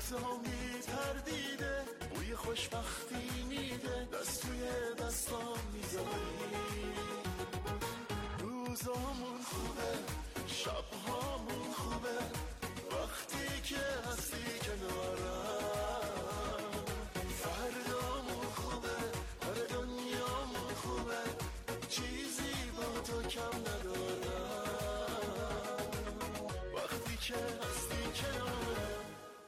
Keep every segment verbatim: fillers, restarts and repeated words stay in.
لحظه می تردیده بوی خوشبختی میده دست توی دستام میذاری روزامون خوبه شبهامون خوبه وقتی که هستی کنارم فردامون خوبه آره دنیامون خوبه چیزی با تو کم ندارم وقتی که هستی کنارم.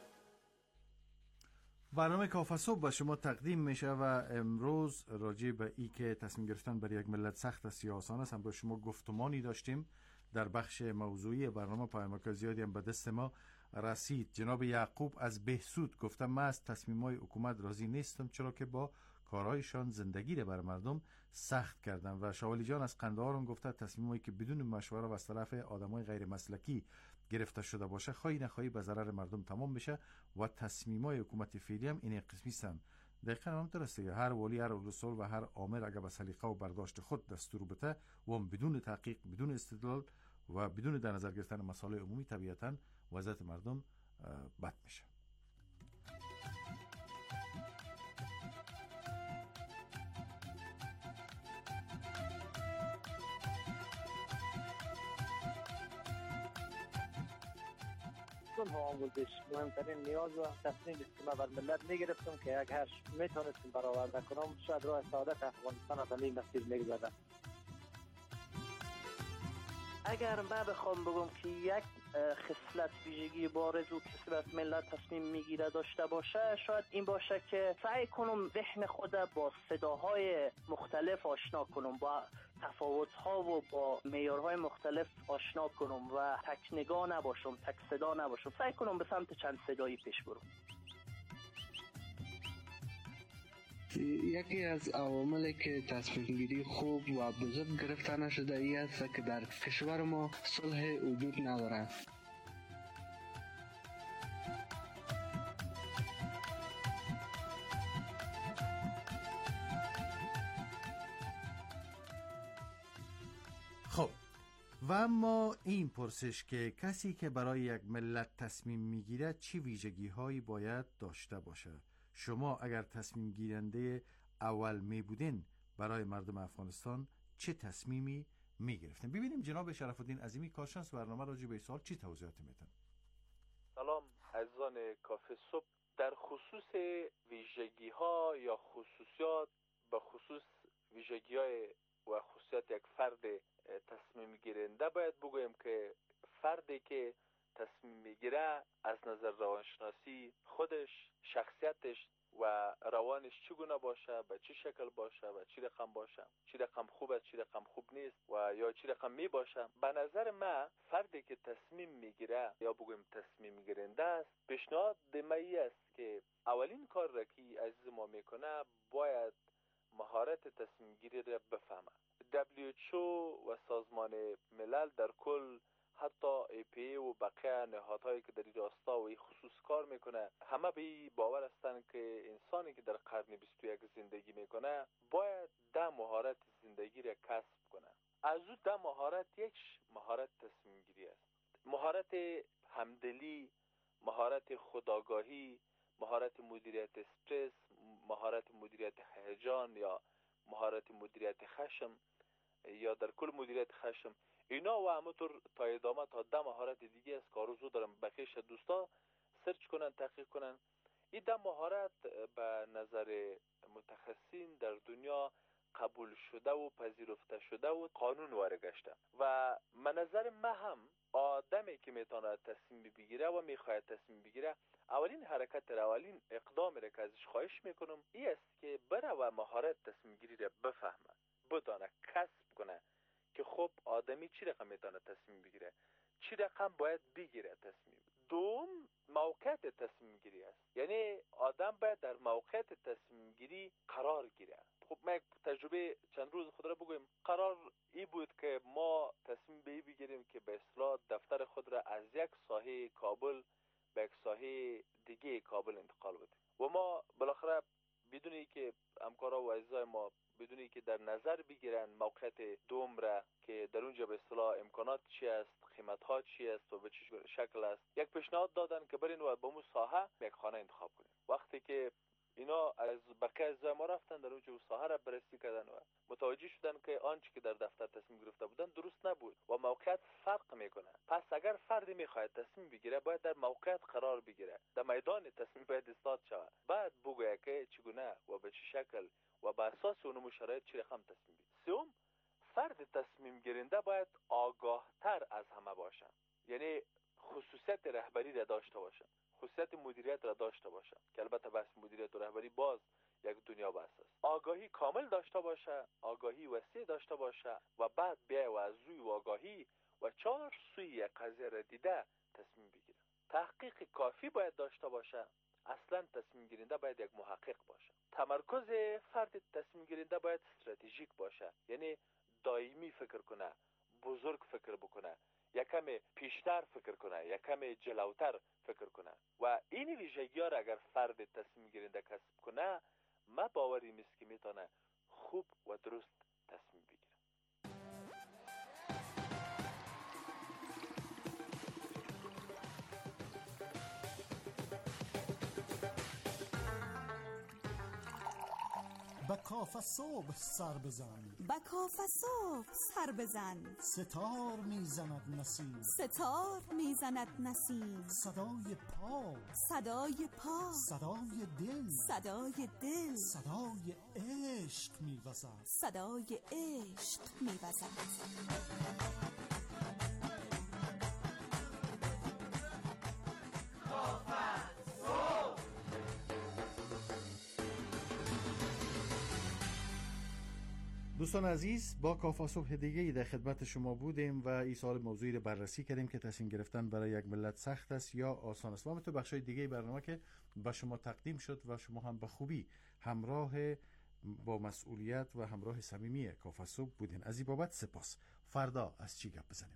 برنامه کافه صبح با شما تقدیم میشه و امروز راجع به ای که تصمیم گرفتن برای یک ملت سخت است یا آسان است هم با شما گفتمانی داشتیم. در بخش موضوعی برنامه پیامک زیادی هم به دست ما رسید. جناب یعقوب از بهسود گفتم من از تصمیم‌های حکومت راضی نیستم چرا که با کارهایشان زندگی را بر مردم سخت کردن. و شوالی جان از قندهار هم گفته تصمیمایی که بدون مشوره و از طرف آدمای غیر مسلکی گرفته شده باشه خواهی نخواهی به ضرر مردم تمام بشه و تصمیمای حکومت فعلی هم این قسمی هستند. دقیقاً هم درسته. هر ولی هر رسول و هر آمر اگر به سلیقه و برداشت خود دستور بده و هم بدون تحقیق بدون استدلال و بدون در نظر گرفتن مسائل عمومی طبیعتاً وضعیت مردم بد میشه. ها آموزش مهمترین نیاز و تصمیم است که من بر ملت میگرفتم که اگر میتونستم برآورده کنم شاید راه سعادت افغانستان از همین مسیر میگذردم. اگر من بخوام بگم که یک خصلت ویژگی بارز و کسی از ملت تصمیم میگیره داشته باشه شاید این باشه که سعی کنم ذهن خود با صداهای مختلف آشنا کنم با تفاوت‌ها و با معیارهای مختلف آشنا کنم و تک نگاه نباشم تک صدا نباشم سعی کنم به سمت چند صدایی پیش برم. یکی از عواملی که تصمیم گیری خوب و بزرگ گرفته نشده ای است که در کشور ما صلح وجود ندارد. خب و اما این پرسش که کسی که برای یک ملت تصمیم میگیره چی ویژگی هایی باید داشته باشه؟ شما اگر تصمیم گیرنده اول می بودین برای مردم افغانستان چه تصمیمی می گرفتین؟ ببینیم جناب شرف الدین عظیمی کارشناس برنامه راجع به سوال چی توضیحات میدن. سلام عزیزان کافه صبح. در خصوص ویژگی ها یا خصوصیات به خصوص ویژگی های و خصوصیات یک فرد تصمیم گیرنده باید بگویم که فردی که تصمیم میگیره از نظر روانشناسی خودش، شخصیتش و روانش چگونه باشه، به چه شکل باشه و چی رقم باشه، چی رقم خوب است چی رقم خوب نیست و یا چی رقم می باشه. به نظر من فردی که تصمیم میگیره یا بگویم تصمیم گیرنده است پیشنهاد دمایی است که اولین کار را که عزیز ما میکنه باید مهارت تصمیم گیری را بفهمه. دبلیو اچ او و سازمان ملل در کل حتی ای پی ای و بقیه نهادهایی که در این راستا و این خصوص کار میکنه همه به این باور هستند که انسانی که در قرن بیست و یک زندگی میکنه باید ده مهارت زندگی را کسب کنه. از او ده مهارت یک مهارت تصمیم گیری است. مهارت همدلی، مهارت خودآگاهی، مهارت مدیریت استرس، مهارت مدیریت هیجان یا مهارت مدیریت خشم یا در کل مدیریت خشم، اینا و همونطور تا ادامه تا ده مهارت دیگه است که آرزو دارم بخیش دوستا سرچ کنن تحقیق کنن. این ده مهارت به نظر متخصصین در دنیا قبول شده و پذیرفته شده و قانون وارگشته و من نظر من هم آدمی که میتونه تصمیم بگیره و میخواد تصمیم بگیره اولین حرکت را اولین اقدام را که ازش خواهش میکنم این است که بره و مهارت تصمیم گیری را بفهمه، بدانه، کسب کنه که خب آدمی چی رقم میتونه تصمیم بگیره، چی رقم باید بگیره تصمیم. دوم موقعیت تصمیم گیری است، یعنی آدم باید در موقعیت تصمیم گیری قرار گیره. خب من یک تجربه چند روز خود را بگویم. قرار ای بود که ما تصمیم به بگیریم که به اصطلاح دفتر خود را از یک ساحه کابل به یک ساحه دیگه کابل انتقال بدیم و ما بالاخره بدونی که همکارا و عزیزای ما بدونی که در نظر بگیرن موقعیت دوم را که در اونجا به اصطلاح امکانات چی است، قیمت ها چی است و به چه شکل است. یک پیشنهاد دادن که برین و به مو ساحه یک خانه انتخاب کنین. وقتی که اینا از بقیه از ما رفتن در اونجا ساحه را بررسی کردن و متوجه شدن که آنچه که در دفتر تصمیم گرفته بودن درست نبود و موقعیت فرق میکنه. پس اگر فردی میخواهد تصمیم بگیره باید در موقعیت قرار بگیره، در میدان تصمیم باید ایستاد شود، بعد بگوید که چگونه و به چه شکل و به اساس اون شرایط چه رقم تصمیم بگیره. سوم، فرد تصمیم گیرنده باید آگاه تر از همه باشه، یعنی خصوصیت رهبری را داشته باشه، خصوصیت مدیریت را داشته باشه که البته بحث مدیریت و رهبری باز یک دنیا بحث است. آگاهی کامل داشته باشه، آگاهی وسیع داشته باشه و بعد بیا و از روی آگاهی و چهار سوی یک قضیه را دیده تصمیم بگیره. تحقیق کافی باید داشته باشه. اصلا تصمیم گیرنده باید یک محقق باشه. تمرکز فرد تصمیم گیرنده باید استراتژیک باشه، یعنی دائمی فکر کنه، بزرگ فکر بکنه، یکم پیشتر فکر کنه، یکم جلوتر فکر کنه و این ویژگی ها را اگر فرد تصمیم گیرنده کسب کنه، ما باوری نیست که میتونه خوب و درست تصمیم بگیره. با کاف صبح سر بزن، با کاف صبح سر بزن، ستار میزند نسیم، ستار میزند نسیم، صدای پا، صدای پا، صدای دل، صدای دل، صدای عشق میوزد، صدای عشق میوزد. دوستان عزیز، با کافه صبح دیگه در خدمت شما بودیم و این سال موضوعی رو بررسی کردیم که تصمیم گرفتن برای یک ملت سخت است یا آسان است. و همینطور بخشای دیگه برنامه که به شما تقدیم شد و شما هم به خوبی همراه با مسئولیت و همراه صمیمی کافه صبح بودین. از این بابت سپاس. فردا از چی گپ بزنیم؟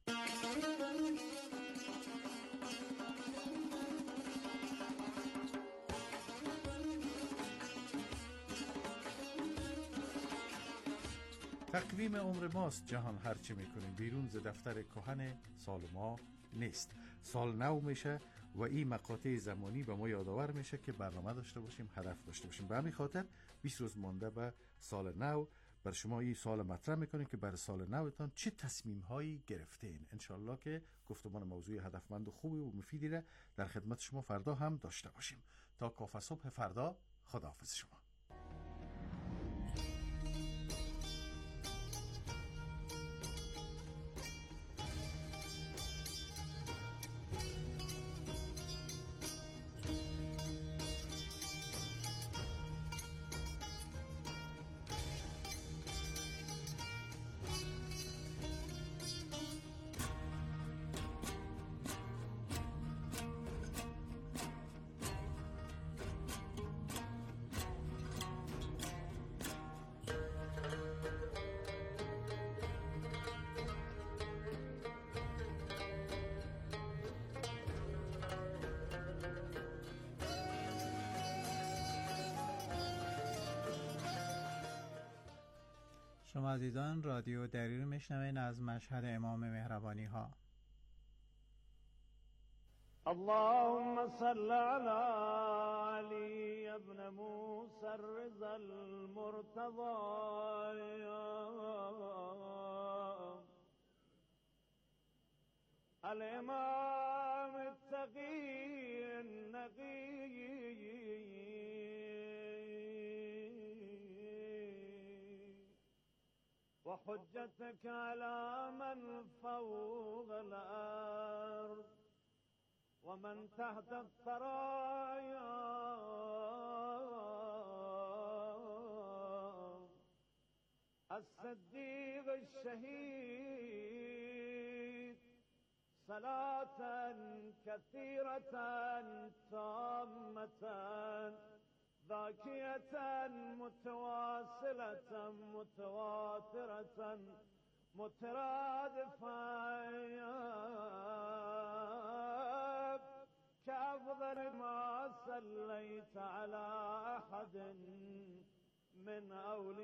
تقویم عمر ماست جهان هرچی میکنیم، بیرون ز دفتر کهن سال ما نیست. سال نو میشه و این مقاطع زمانی به ما یادآور میشه که برنامه داشته باشیم، هدف داشته باشیم. به همین خاطر بیست روز مانده به سال نو بر شما این سال مطرح میکنیم که بر سال نوتان چه تصمیم هایی گرفتین. انشالله که گفتمان موضوع هدفمند و خوبی و مفیدی را در خدمت شما فردا هم داشته باشیم. تا کافه صبح فردا، خداحافظ شما. شما عزیزان رادیو دری رو میشنوین از مشهد امام مهربانی ها. اللهم صل على علي ابن موسى الرضا المرتضى الامام التقي النقي وحجتك على من فوق الأرض ومن تحت الثرايا الصديق الشهيد صلاة كثيرة تامة ذاكية متواصلة متواترة مترادفة كأفضل ما صليت على أحد من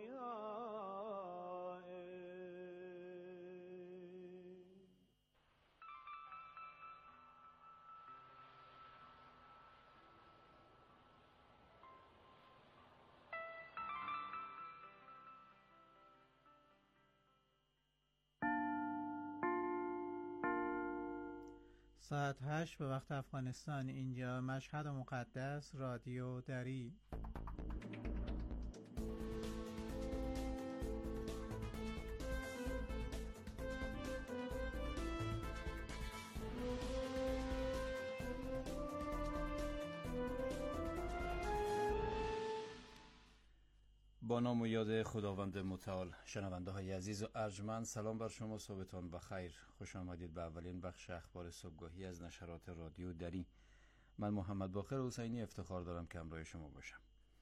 أوليائك. ساعت هشت به وقت افغانستان. اینجا مشهد مقدس، رادیو دری. با نام و یاد خداوند متعال. شنونده های عزیز و ارجمند، سلام بر شما، صبحتان بخیر. خوش آمدید به اولین بخش اخبار صبحگاهی از نشرات رادیو دری. من محمد باقر حسینی افتخار دارم که همراه شما باشم.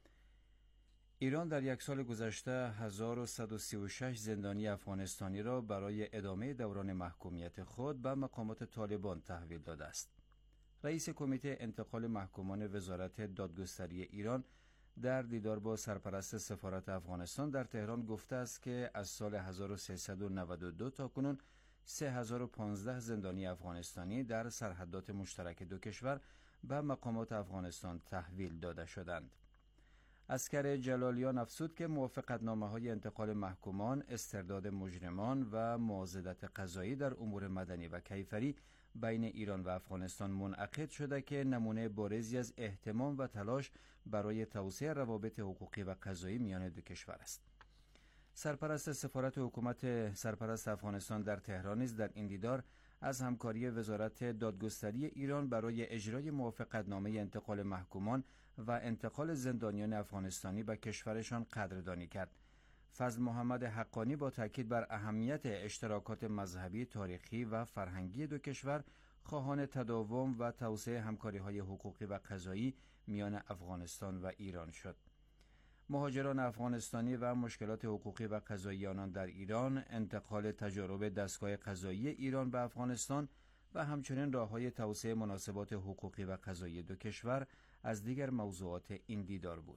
ایران در یک سال گذشته هزار و صد و سی و شش زندانی افغانستانی را برای ادامه دوران محکومیت خود به مقامات طالبان تحویل داده است. رئیس کمیته انتقال محکومان وزارت دادگستری ایران در دیدار با سرپرست سفارت افغانستان در تهران گفته است که از سال هزار و سیصد و نود و دو تا کنون سه هزار و پانزده زندانی افغانستانی در سرحدات مشترک دو کشور به مقامات افغانستان تحویل داده شدند. عسکر جلالیان افزود که موافقتنامه‌های انتقال محکومان، استرداد مجرمان و معاضدت قضایی در امور مدنی و کیفری بین ایران و افغانستان منعقد شده که نمونه بارزی از اهتمام و تلاش برای توسعه روابط حقوقی و قضایی میان دو کشور است. سرپرست سفارت حکومت سرپرست افغانستان در تهران نیز در این دیدار از همکاری وزارت دادگستری ایران برای اجرای موافقتنامه انتقال محکومان و انتقال زندانیان افغانستانی به کشورشان قدردانی کرد. فضل محمد حقانی با تاکید بر اهمیت اشتراکات مذهبی، تاریخی و فرهنگی دو کشور خواهان تداوم و توسعه همکاری‌های حقوقی و قضایی میان افغانستان و ایران شد. مهاجران افغانستانی و مشکلات حقوقی و قضایی آنان در ایران، انتقال تجارب دستگاه قضایی ایران به افغانستان و همچنین راه‌های توسعه مناسبات حقوقی و قضایی دو کشور از دیگر موضوعات این دیدار بود.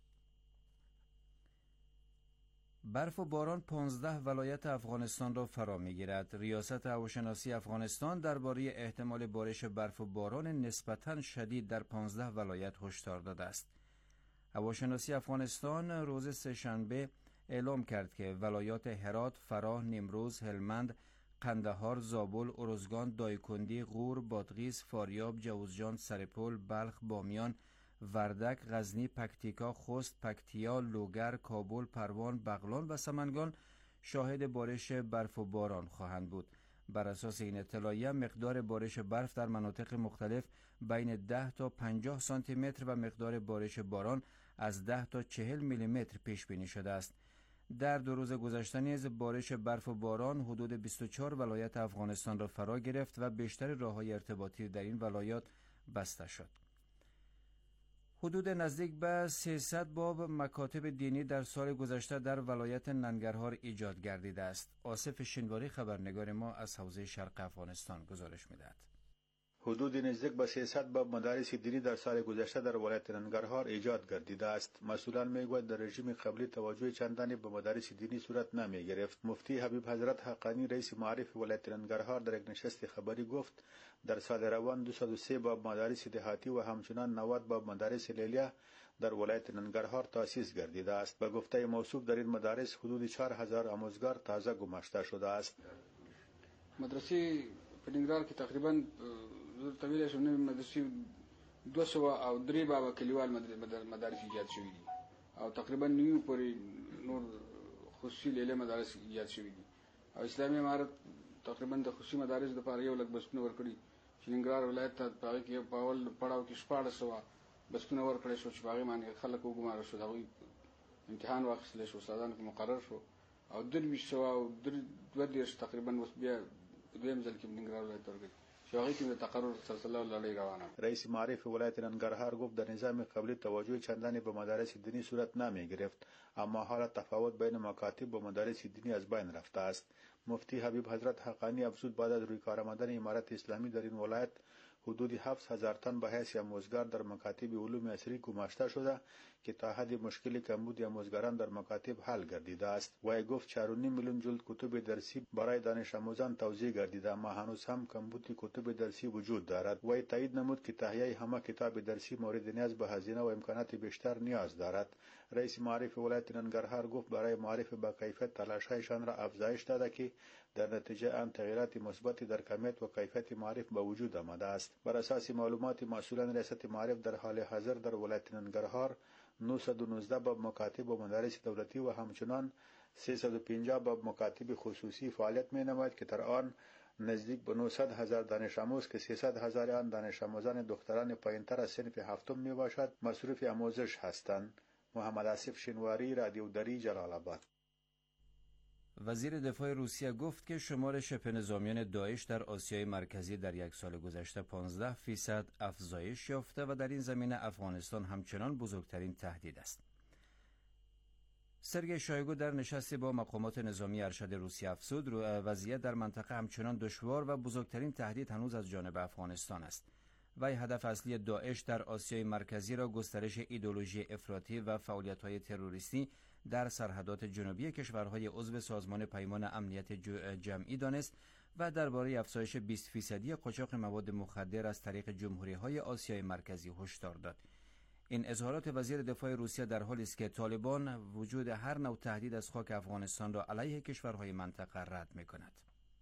برف و باران پانزده ولایت افغانستان را فرا می‌گیرد. ریاست هواشناسی افغانستان درباره احتمال بارش برف و باران نسبتاً شدید در پانزده ولایت هشدار داده است. هواشناسی افغانستان روز سه‌شنبه اعلام کرد که ولایات هرات، فراه، نیمروز، هلمند، قندهار، زابل، ارزگان، دایکندی، غور، بادغیس، فاریاب، جوزجان، سرپل، بلخ، بامیان، وردک، غزنی، پکتیکا، خوست، پکتیا، لوگر، کابل، پروان، بغلان و سمنگان شاهد بارش برف و باران خواهند بود. بر اساس این اطلاعیه مقدار بارش برف در مناطق مختلف بین ده تا پنجاه سانتی متر و مقدار بارش باران از ده تا چهل میلی متر پیش بینی شده است. در دو روز گذشته نیز بارش برف و باران حدود بیست و چهار ولایت افغانستان را فرا گرفت و بیشتر راه‌های ارتباطی در این ولایات بسته شد. حدود نزدیک به سیصد باب مکاتب دینی در سال گذشته در ولایت ننگرهار ایجاد گردیده است. آصف شینواری خبرنگار ما از حوزه شرق افغانستان گزارش می‌دهد. حدود نزدیک به سیصد باب مدارس دینی در سال گذشته در ولایت ننگرهار ایجاد گردیده است. مسئولان میگویند در رژیم قبلی توجه چندانی به مدارس دینی صورت نمی گرفت. مفتی حبیب حضرت حقانی رئیس معارف ولایت ننگرهار در یک نشست خبری گفت در سال روان دویست و سه باب مدارس دهاتی و همچنان نود باب مدارس لیلیه در ولایت ننگرهار تأسیس گردیده است. به گفته موصوف در این مدارس حدود چهار هزار آموزگار تازه گماشته شده است. مدرسه پننګرهار کې تقریبا طویله شونه مدرسې دو سوه او درې بابه کلیوال مدارس ایجاد شوي دي او تقریبا نیو پورې نور خصوصي لیلې مدارس ایجاد شوي دي او اسلامي امارت تقریبا د خصوصي مدارس لپاره یو لک بسونه ورکړي چې ننګرهار ولایت ته په هغې کې په اول پړاو کې شپاړس سوه بسونه ورکړی شو چې په هغې باندې خلک وګماره شو، د هغوی امتحان واخیستلی شو، استادانو کې مقرر شو او درویشت سوه او دوه دېرش تقریبا اوس بیا دویم ځل کې ننګرهار ولایت ته ورکړي. رئیس معارف ولایت ننگرهار گفت در نظام قبلی توجه چندانی به مدارس دینی صورت نمی گرفت، اما حالا تفاوت بین مکاتب و مدارس دینی از بین رفته است. مفتی حبیب حضرت حقانی افزود بعد از روی کار آمدن امارت اسلامی در این ولایت حدود هفت هزار تن به حیث آموزگار در مکاتب علوم عصری گماشته شده که تا حد مشکل کمبود آموزگاران در مکاتب حل گردیده است. وی گفت چهار و نیم میلیون جلد کتب درسی برای دانش آموزان توزیع گردیده، اما هنوز هم کمبود کتب درسی وجود دارد. وی تایید نمود که تهیه همه کتاب درسی مورد نیاز به هزینه و امکانات بیشتر نیاز دارد. رئیس معارف ولایت ننگرهار گفت برای معارف با کیفیت تلاش‌هایشان را افزایش داده که در نتیجه آن تغییرات مثبتی در کمیت و کیفیت معارف به وجود آمده است. بر اساس معلومات مسئولان ریاست معارف در حال حاضر در ولایت ننگرهار نهصد و نوزده باب مکاتب و مدارس دولتی و همچنان سیصد و پنجاه باب مکاتب خصوصی فعالیت می نماید که در آن نزدیک به نهصد هزار دانش آموز که سیصد هزار آن دانش آموزان دختران پایینتر از صنف هفتم می باشد مصروف آموزش هستند. محمد آصف شنواری، رادیو دری، جلال آباد. وزیر دفاع روسیه گفت که شمار شبه نظامیان داعش در آسیای مرکزی در یک سال گذشته پانزده فیصد افزایش یافته و در این زمینه افغانستان همچنان بزرگترین تهدید است. سرگئی شویگو در نشستی با مقامات نظامی ارشد روسیه افزود وضعیت در منطقه همچنان دشوار و بزرگترین تهدید هنوز از جانب افغانستان است. وی هدف اصلی داعش در آسیای مرکزی را گسترش ایدئولوژی افراطی و فعالیت‌های تروریستی در سرحدات جنوبی کشورهای عضو سازمان پیمان امنیت جمعی دانست و درباره افزایش بیست فیصدی قاچاق مواد مخدر از طریق جمهوری‌های آسیای مرکزی هشدار داد. این اظهارات وزیر دفاع روسیه در حالی است که طالبان وجود هر نوع تهدید از خاک افغانستان را علیه کشورهای منطقه رد می‌کند.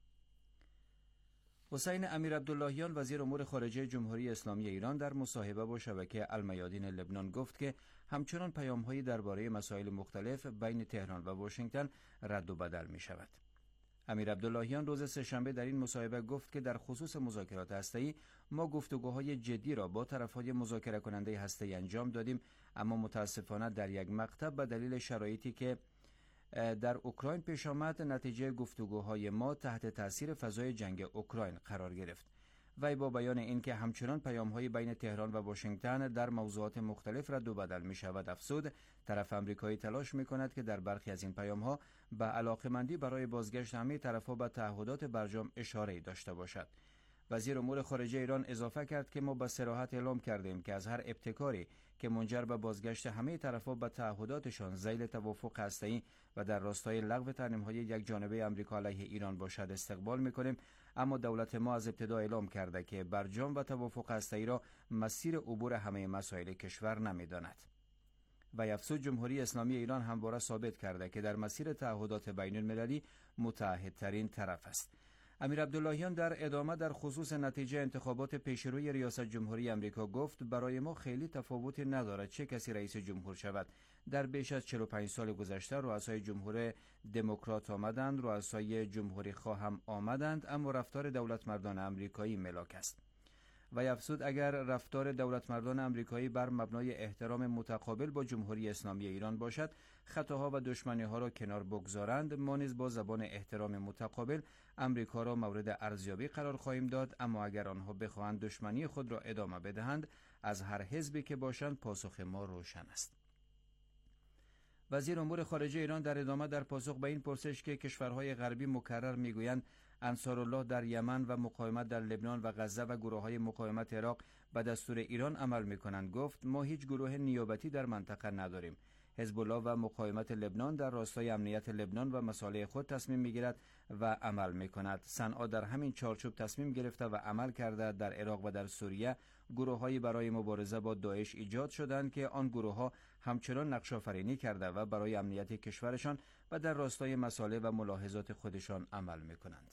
حسین امیر عبداللهیان وزیر امور خارجه جمهوری اسلامی ایران در مصاحبه با شبکه المیادین لبنان گفت که همچنان پیام‌هایی درباره مسائل مختلف بین تهران و واشنگتن رد و بدل می‌شود. امیر عبداللهیان روز سه‌شنبه در این مصاحبه گفت که در خصوص مذاکرات هسته‌ای ما گفتگوهای جدی را با طرف‌های مذاکره کننده هسته‌ای انجام دادیم، اما متاسفانه در یک مقطع به دلیل شرایطی که در اوکراین پیش آمد نتیجه گفتگوهای ما تحت تاثیر فضای جنگ اوکراین قرار گرفت. وی با بیان اینکه همچنان پیام‌های بین تهران و واشنگتن در موضوعات مختلف رد و بدل می‌شود افزود طرف آمریکایی تلاش می‌کند که در برخی از این پیام‌ها به علاقه‌مندی برای بازگشت همه طرف‌ها به تعهدات برجام اشاره‌ای داشته باشد. وزیر امور خارجه ایران اضافه کرد که ما به صراحت اعلام کردیم که از هر ابتکاری که منجر به بازگشت همه طرف‌ها به تعهداتشان ذیل توافق هسته‌ای و در راستای لغو تحریم‌های یکجانبه آمریکا علیه ایران باشد استقبال می‌کنیم، اما دولت ما از ابتدا اعلام کرده که برجام و توافق هسته‌ای را مسیر عبور همه مسائل کشور نمی‌داند. و افزود جمهوری اسلامی ایران همواره ثابت کرده که در مسیر تعهدات بین‌المللی متعهدترین طرف است. امیر عبداللهیان در ادامه در خصوص نتیجه انتخابات پیشروی ریاست جمهوری آمریکا گفت برای ما خیلی تفاوتی ندارد چه کسی رئیس جمهور شود. در بیش از چهل و پنج سال گذشته رؤسای جمهور دموکرات آمدند، رؤسای جمهوری خواه هم آمدند، اما رفتار دولتمردان آمریکایی ملاک است. و افزود اگر رفتار دولتمردان آمریکایی بر مبنای احترام متقابل با جمهوری اسلامی ایران باشد، خطاها و دشمنی‌ها را کنار بگذارند، ما نیز با زبان احترام متقابل آمریکا را مورد ارزیابی قرار خواهیم داد، اما اگر آنها بخواهند دشمنی خود را ادامه بدهند، از هر حزبی که باشند پاسخ ما روشن است. وزیر امور خارجه ایران در ادامه در پاسخ به این پرسش که کشورهای غربی مکرر میگویند انصارالله در یمن و مقاومت در لبنان و غزه و گروه‌های مقاومت عراق به دستور ایران عمل می‌کنند گفت ما هیچ گروه نیابتی در منطقه نداریم. حزب الله و مقاومت لبنان در راستای امنیت لبنان و مصالح خود تصمیم می‌گیرد و عمل می‌کند. صنعا در همین چارچوب تصمیم گرفته و عمل کرده. در عراق و در سوریه گروه‌هایی برای مبارزه با داعش ایجاد شدند که آن گروه‌ها همچنان نقش آفرینی کرده و برای امنیت کشورشان و در راستای مصالح و ملاحظات خودشان عمل می‌کنند.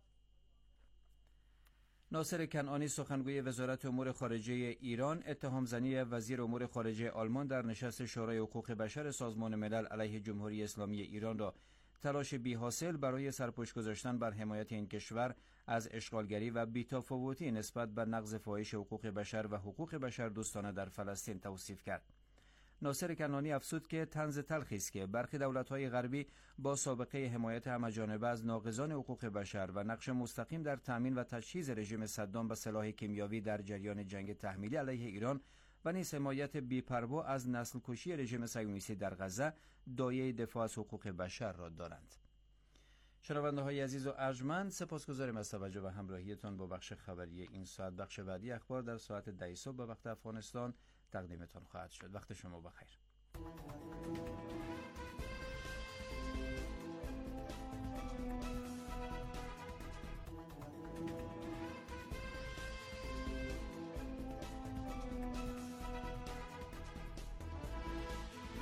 ناصر کنعانی سخنگوی وزارت امور خارجه ایران اتهام زنی وزیر امور خارجه آلمان در نشست شورای حقوق بشر سازمان ملل علیه جمهوری اسلامی ایران را تلاش بی‌حاصل برای سرپوش گذاشتن بر حمایت این کشور از اشغالگری و بی‌تفاوتی نسبت به نقض فاحش حقوق بشر و حقوق بشر دوستانه در فلسطین توصیف کرد. ناصر کنعانی افزود که طنز تلخی است که برخی دولت‌های غربی با سابقه حمایت همه‌جانبه از ناقضان حقوق بشر و نقش مستقیم در تأمین و تجهیز رژیم صدام به سلاح کیمیایی در جریان جنگ تحمیلی علیه ایران و نیز حمایت بی‌پروا از نسل کشی رژیم صهیونیستی در غزه دایه دفاع از حقوق بشر را دارند. شنونده‌های عزیز و ارجمند، سپاسگزاریم از توجه و همراهیتان با بخش خبری این ساعت. بخش بعدی اخبار در ساعت ده صبح به وقت افغانستان تقدیمتان خواهد شد. وقت شما بخیر.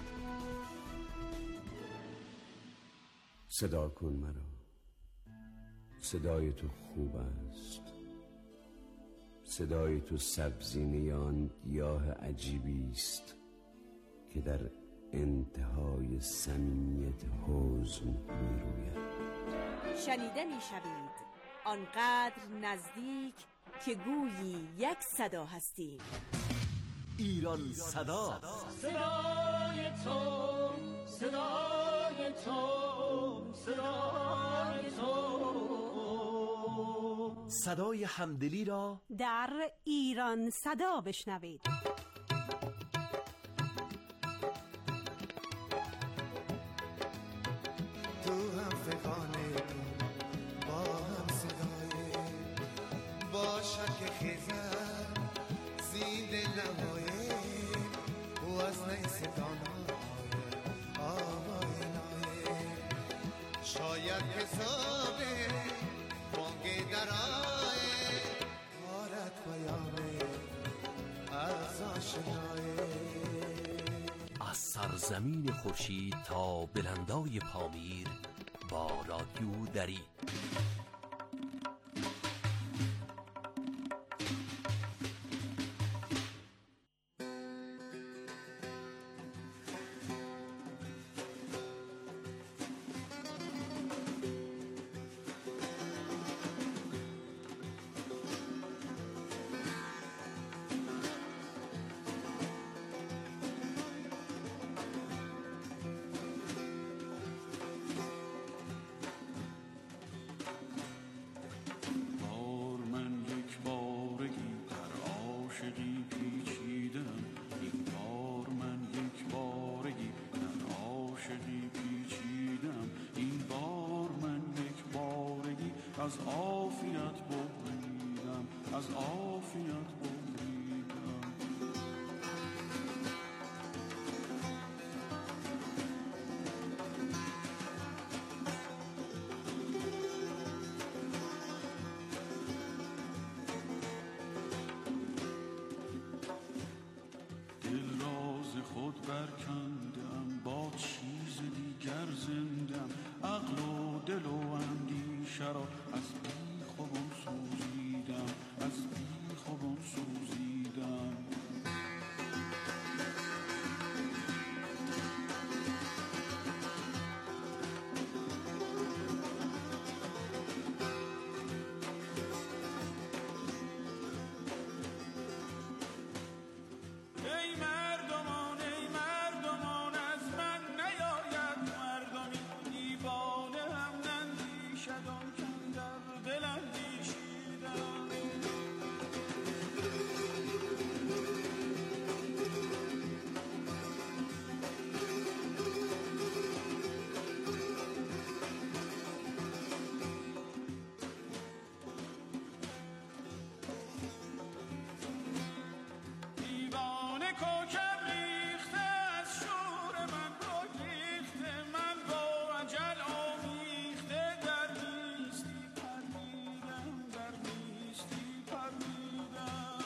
صدا کن مرا صدای تو خوب است، صدای تو سبزینه آن گیاه عجیبی است که در انتهای صمیمیت حزن می روید. شنیده می شوید آنقدر نزدیک که گویی یک صدا هستیم. ایران صدا، صدای تو، صدای تو، صدای تو، صدای همدلی را در ایران صدا بشنوید. تو هم فکانه با هم صدای با شک خیزر زیده نمایه و از نیستانای آوای نایه شاید حسابه بانگ درائه حالت بیانه از آشنایه از سرزمین خورشید تا بلندای پامیر با رادیو دری. از عافیت ببریدم، از عافیت ببریدم. دل راز خود برکندم، با چیز دیگر زندم، عقل و دل و اندیشه را از بی خوابم سوزیدم، از بی خوابم سوزیدم. ای مردمان، ای مردمان، از من نیاید مردمی، دیوانه هم نندیشد آنکه در دل اندیشیدم. دیوانه کوکب ریخته از شور من بگریخته، من با اجل آمیخته در نیستی پریدم، در نیستی پریدم.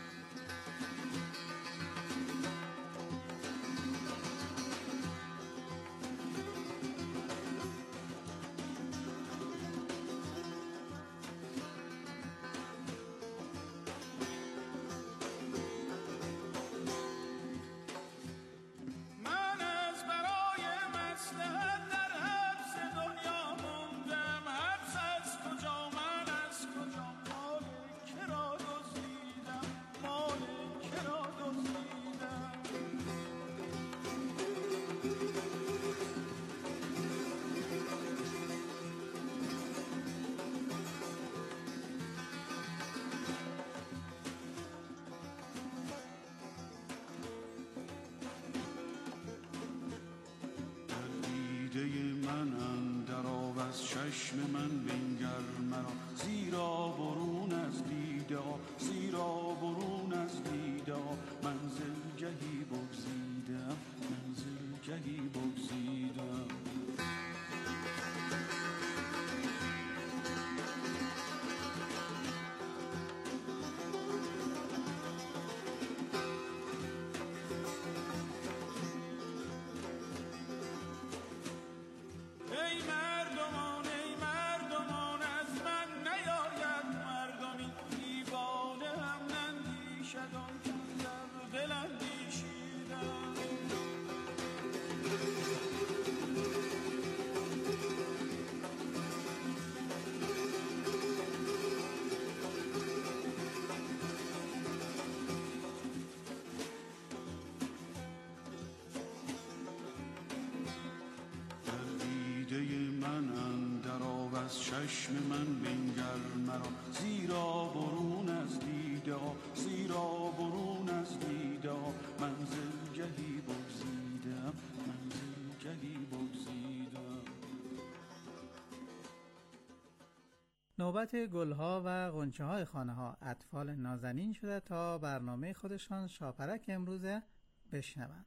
من از برای مصلحت در حبس دنیا موندم، حبس از کجا، من از کجا، مال که را دزدیدم، مال که را دزدیدم. در دیده من اندر آو، از چشم من بنگر مرا، زیرا برون از دیده ها، زیرا برون از دیده ها، منزل گهی بگزیدم، منزل گهی بگزیدم. ای مردمان، ای مردمان، از چشم من بنگر مرا، زیرا برون از دیده ها، زیرا برون از دیده ها منزل گهی بگزیدم، منزل گهی بگزیدم. نوبت گلها و غنچه های خانه ها اطفال نازنین شده تا برنامه خودشان شاپرک امروزه بشنوند.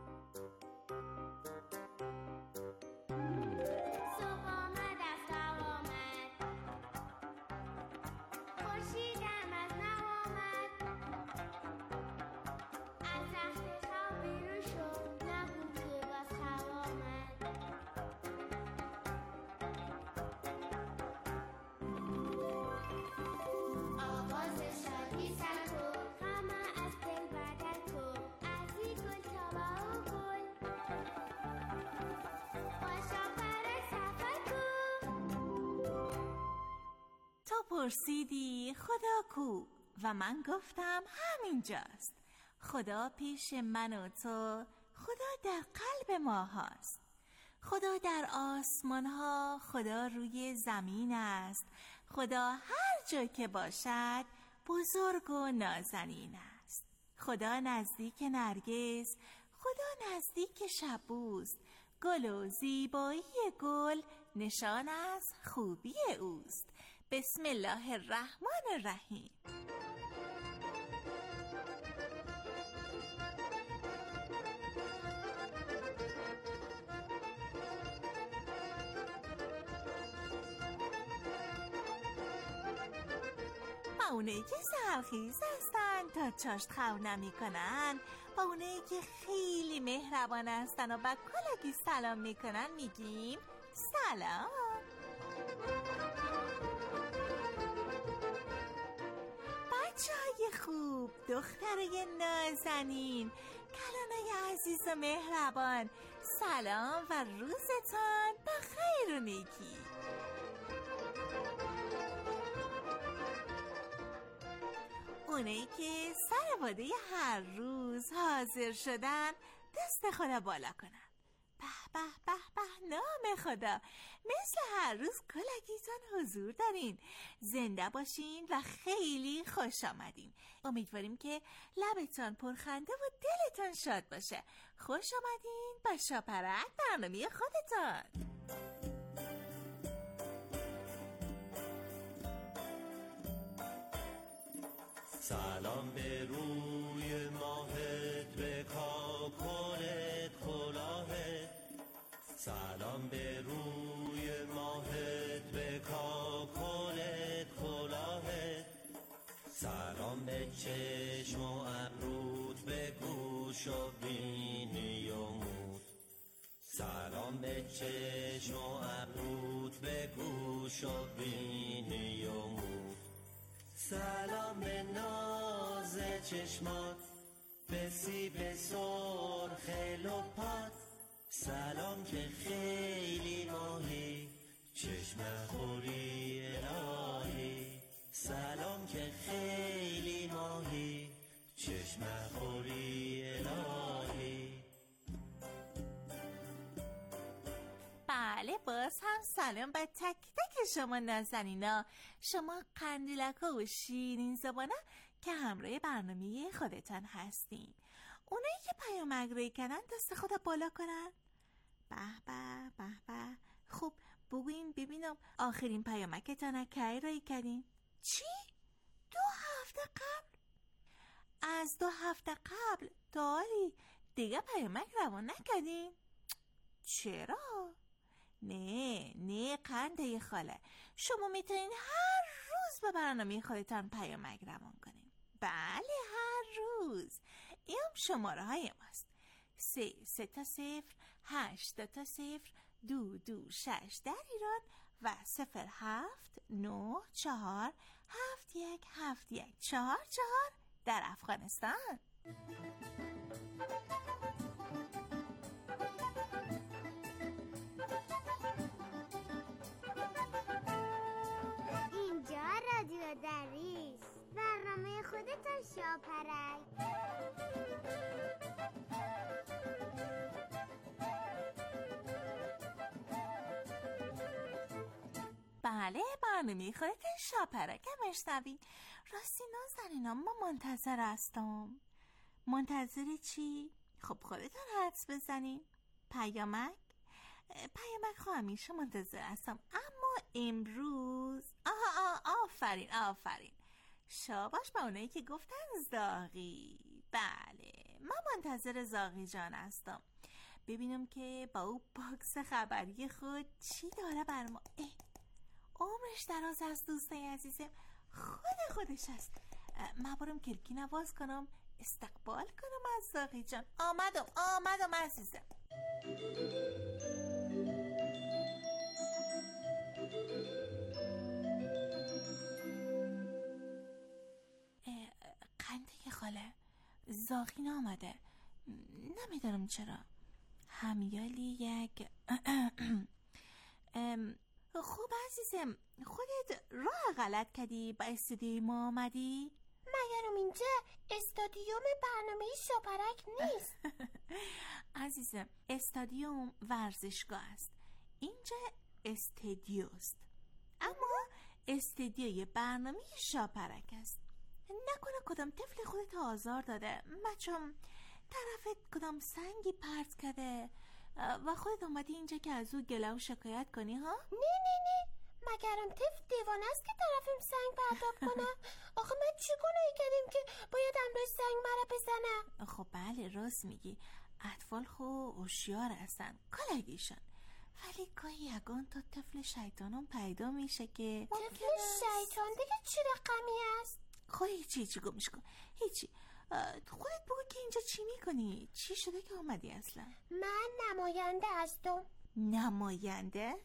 پرسیدی خدا کو و من گفتم همینجاست. خدا پیش من و تو، خدا در قلب ما هاست. خدا در آسمان ها، خدا روی زمین است. خدا هر جا که باشد بزرگ و نازنین است. خدا نزدیک نرگس، خدا نزدیک شبوست. گل و زیبایی گل نشان از خوبی اوست. بسم الله الرحمن الرحیم. با اونایی که سرخیز هستن تا چاشت خو نمی کنن، با اونایی که خیلی مهربان هستن و با کلگی سلام میکنن میگیم سلام. بچه‌های خوب، دخترای نازنین، کلانای عزیز و مهربان، سلام و روزتان بخیر و نیکی. اونایی که سر واده هر روز حاضر شدن دست خدا بالا کنن. به به به به نام خدا، مثل هر روز کلگیتان حضور دارین. زنده باشین و خیلی خوش آمدین. امیدواریم که لبتان پرخنده و دلتان شاد باشه. خوش آمدین با شاپرک، برنامه خودتان. سلام به روی ماهت، به کاکلت کلاهت. سلام به روی ماهت، به کاکلت کلاهت. سلام به چشم و ابروت، به گوش و بینی و موت. سلام به چشم و ابروت، به گوش و بینی و موت. سلام به ناز چشمات، به سیب سرخ لپات. سلام که خیلی ماهی، چشم خوری الهی. سلام که خیلی ماهی، چشم خوری الهی. بله، باز هم سلام به تک تک شما نازنینا، شما قندیلکا و شیرین زبانا که همراه برنامه خودتان هستین. اونایی که پیامک رای کردن دست خدا بالا کنن. به به به به. خب بگوین ببینم آخرین پیامکتان کی رای کردین؟ چی؟ دو هفته قبل؟ از دو هفته قبل داری دیگه پیامک روان نکردین؟ چرا؟ نه نه قنده خاله، شما میتونین هر روز به برنامه خودتان پیامک روان کنین. بله هر روز. این شماره های ماست: سه سه تا صفر، هشت دو تا صفر، دو دو شش در ایران و صفر هفت نه چهار هفت یک هفت یک چهار چهار در افغانستان. اینجا رادیو دریس، برنامه خودتان شاپرک. بله، برنامه خودت شاپرک میشنوین. راستی نازنینا، ما منتظر هستم. منتظر چی؟ خب خودتون حدس بزنین. پیامک؟ پیامک خب همیشه منتظر هستم، اما امروز آها آها آفرین آفرین شاباش به اونایی که گفتن زاغی. بله، من منتظر زاغی جان هستم، ببینم که با او باکس خبری خود چی داره بر ما. اه، عمرش دراز از دوستای عزیزم، خود خودش هست. من برم کلکی نواز کنم، استقبال کنم از زاغی جان. آمدم آمدم عزیزم. قنده خاله، زاغی نامده، نمیدونم چرا. همیالی یک خوب عزیزم، خودت راه غلط کردی با استودیوی ما آمدی؟ مگرم اینجا استادیوم برنامه شاپرک نیست؟ عزیزم، استادیوم ورزشگاه است، اینجا استدیوست، اما استدیوی برنامه شاپرک است. نکنه کدام طفل خودت آزار داده، مچم طرفت کدام سنگی پرت کرده و خودت اومدی اینجا که از او گله و شکایت کنی ها؟ نه نه نه، مگرم طفل دیوانه است که طرفم سنگ پرتاب کنه؟ آخه من چی گناهی کردیم که باید امروز سنگ مرا بزنه؟ خب بله، راست میگی، اطفال خو هوشیار هستن کلگیشن، ولی گاهی یگان تا طفل شیطانم پیدا میشه که طفل شیطان دیگه چی رقمی است؟ خب هیچی هیچی گمش کن، هیچی. خودت بگو که اینجا چی میکنی؟ چی شده که آمدی اصلا؟ من نماینده هستم. نماینده؟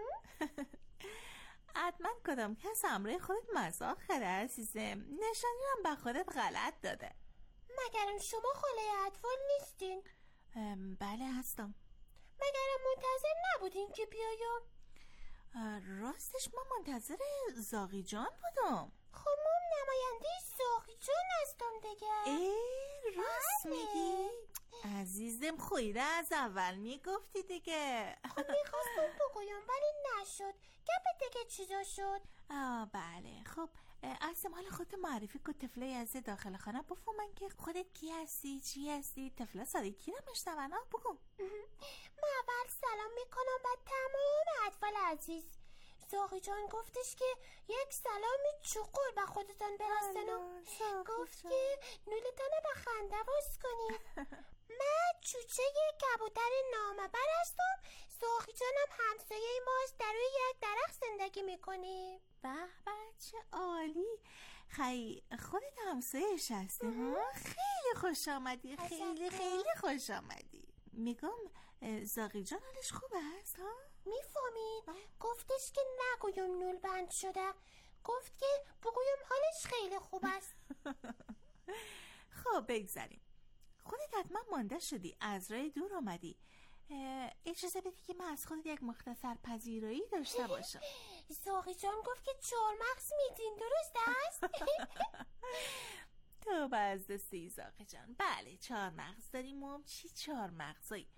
حتما کدام کس امره خودت مزاق خره عزیزم، نشانی هم به خودت غلط داده. مگرم شما خاله اطفال نیستین؟ بله هستم. مگرم منتظر نبودین که بیایم؟ راستش ما منتظر زاغی جان بودم. خب ما نماینده زاغی جان هستم دیگه. ای راست میگی؟ عزیزم خویده از اول میگفتی دیگه. خب میخواستم بگویم ولی نشد. گپ دیگه چیزا شد. آه بله. خب عزیزم حالا خودت معرفی کن، طفله از داخل خانه بفهمن که خودت کی هستی، چی هستی. طفله ساده کی رو میشنون؟ آه بگو. من اول سلام میکنم به تمام اطفال عزیز. زاغی جان گفتش که یک سلامی چقور به خودتان برسنم. گفت که نولتان به خنده باز کنید. من چوچه کبوتر نامبر هستم. زاغی جانم همسایه ماست، در روی یک درخت زندگی میکنیم. به به چه عالی. خیلی خودت همسایه‌اش هستی ها؟ خیلی خوش آمدی، خیلی خیلی خوش آمدی. میگم زاغی جان حالش خوبه هست ها؟ میفهمین؟ گفتش که نگویم نول بند شده، گفت که بگویم حالش خیلی خوب است. خب بگذاریم. خودت حتما مانده شدی، از راه دور آمدی. اجازه بدی که من از خودت یک مختصر پذیرایی داشته باشم. زاغی جان گفت که چهار مغز میدین، درست است؟ تو باز دستی زاغی جان. بله چهار مغز داریم. هم چی چهار مغزایی؟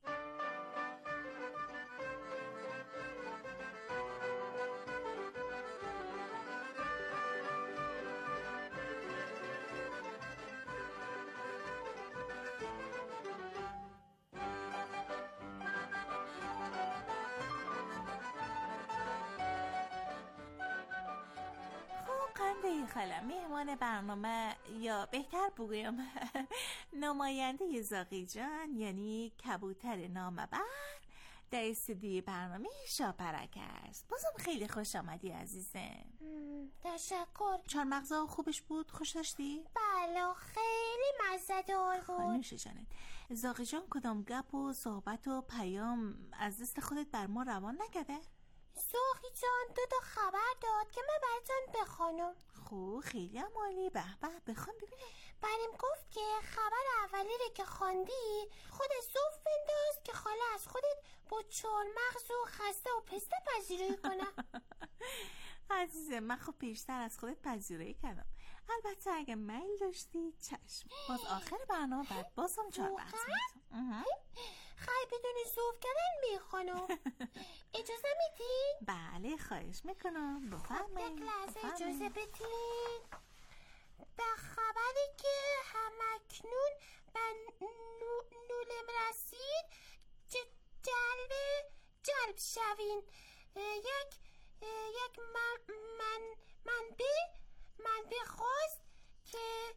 خاله مهمان برنامه، یا بهتر بگویم نماینده زاغی جان یعنی کبوتر نامبر در استودیوی برنامه شاپرک است. بازم خیلی خوش آمدی عزیزم. تشکر. چهار مغزا خوبش بود؟ خوش داشتی؟ بله خیلی مزه دار بود. نوش جانت. زاغی جان کدام گپ و صحبت و پیام از دست خودت بر ما روان نکرده؟ زاغی جان دو تا خبر داد که من براتون بخوانم. خب خیلی عالی. به به بخوام ببینم. بریم گفت که خبر اولی رو که خواندی خودت صوف بنداز که خاله از خودت با چهار مغز و خسته و پسته پذیرایی کنه. عزیزم من خب پیشتر از خودت پذیرایی کردم، البته اگه میل داشتی چشم. باز آخر برنامه بعد بازم چهار مغز میتونم. خیلی بدون ذوق کردن میخوانم. اجازه میدین؟ بله خواهش میکنم بفرمایید. یک لحظه اجازه بدین. به خبری که همکنون به نولم رسید جلب جلب شوین. یک یک من من منبع منبع خواست که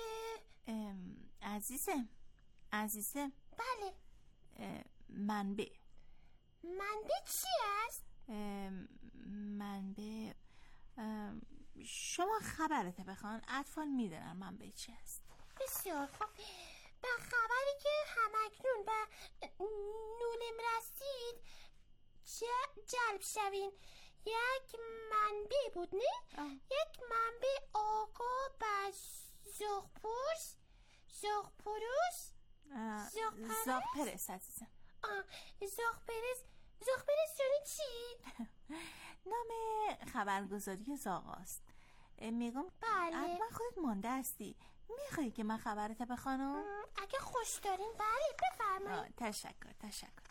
عزیزم عزیزم بله منبع منبع چی است؟ منبع شما خبرته بخوان اطفال میدونن منبع چی است. بسیار خوب. به خبری که همکنون به نولم رسید جلب شوین. یک منبع بود نه؟ آه. یک منبع آقا به زغپرس زغپروس زغپرس عزیزم. زغپرس زغپرس شده چی؟ نام خبرگزاری زاغاست. میگم بله حتما خودت مانده هستی، میخوایی که من خبرت بخوانم؟ اگه خوش دارین بله بفرمایید. تشکر تشکر.